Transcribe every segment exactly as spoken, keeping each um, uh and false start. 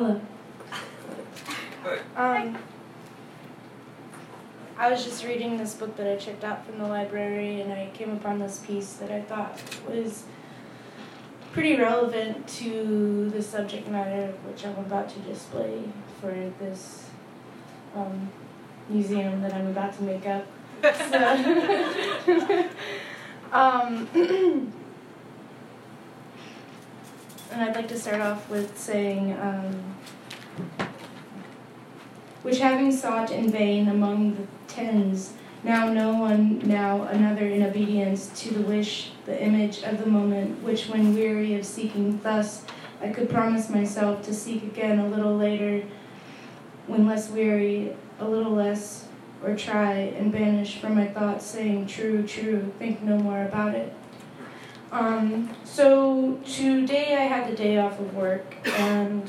Hello. Um, I was just reading this book that I checked out from the library, and I came upon this piece that I thought was pretty relevant to the subject matter which I'm about to display for this um, museum that I'm about to make up. So, um, and I'd like to start off with saying, um, which having sought in vain among the tens, now no one, now another in obedience to the wish, the image of the moment, which when weary of seeking thus, I could promise myself to seek again a little later, when less weary, a little less, or try and banish from my thoughts, saying, true, true, think no more about it. Um, so today I had the day off of work, and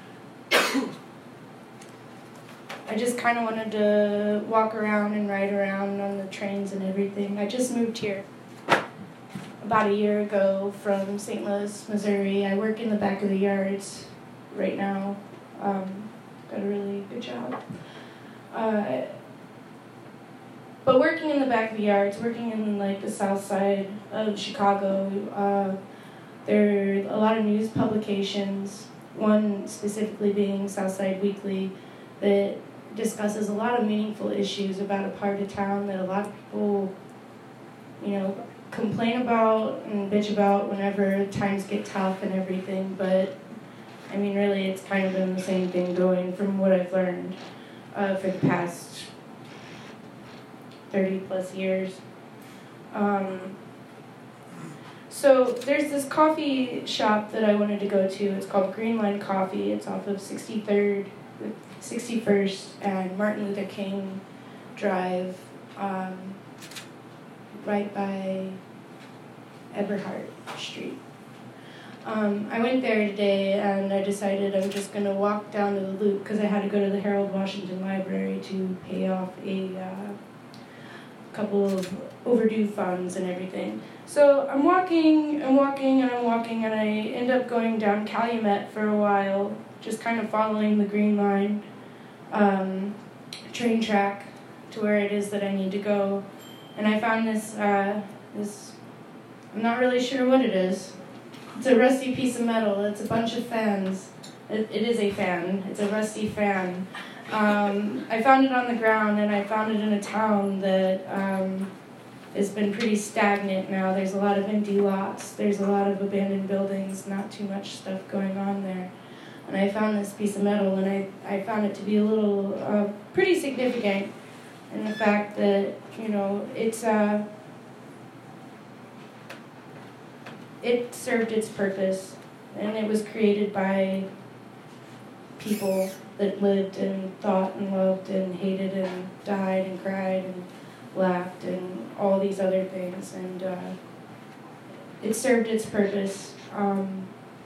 I just kind of wanted to walk around and ride around on the trains and everything. I just moved here about a year ago from Saint Louis, Missouri. I work in the back of the yards right now. Um, got a really good job. Uh, but working in the back of the yards, working in like the south side of Chicago, uh, there are a lot of news publications, one specifically being Southside Weekly, that discusses a lot of meaningful issues about a part of town that a lot of people, you know, complain about and bitch about whenever times get tough and everything. But I mean, really, it's kind of been the same thing going from what I've learned uh, for the past thirty plus years. Um, so there's this coffee shop that I wanted to go to. It's called Green Line Coffee. It's off of sixty-third, sixty-first and Martin Luther King Drive, um, right by Eberhard Street. Um, I went there today, and I decided I'm just going to walk down to the Loop because I had to go to the Harold Washington Library to pay off a uh, couple of overdue funds and everything. So I'm walking, I'm walking, and I'm walking, and I end up going down Calumet for a while, just kind of following the Green Line um, train track to where it is that I need to go. And I found this, uh, this, I'm not really sure what it is. It's a rusty piece of metal. It's a bunch of fans. It, it is a fan. It's a rusty fan. Um, I found it on the ground, and I found it in a town that um, has been pretty stagnant now. There's a lot of empty lots. There's a lot of abandoned buildings, not too much stuff going on there. And I found this piece of metal, and I, I found it to be a little, uh, pretty significant in the fact that, you know, it's, uh, it served its purpose, and it was created by people that lived and thought and loved and hated and died and cried and laughed and all these other things, and uh, it served its purpose. Um,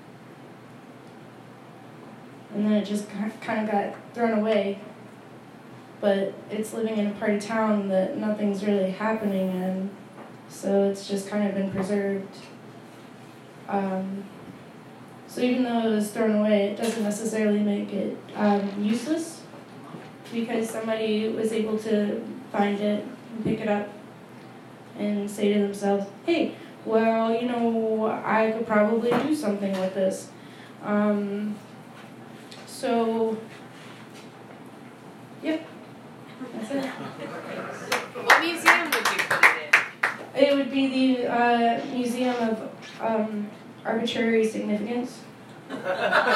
and then it just kind of got thrown away. But it's living in a part of town that nothing's really happening in, so it's just kind of been preserved. Um, so even though it was thrown away, it doesn't necessarily make it um, useless, because somebody was able to find it and pick it up and say to themselves, hey, well, you know, I could probably do something with this. Um, so, yep, that's it. What museum would you put it in? It would be the uh, Museum of um, Arbitrary Significance.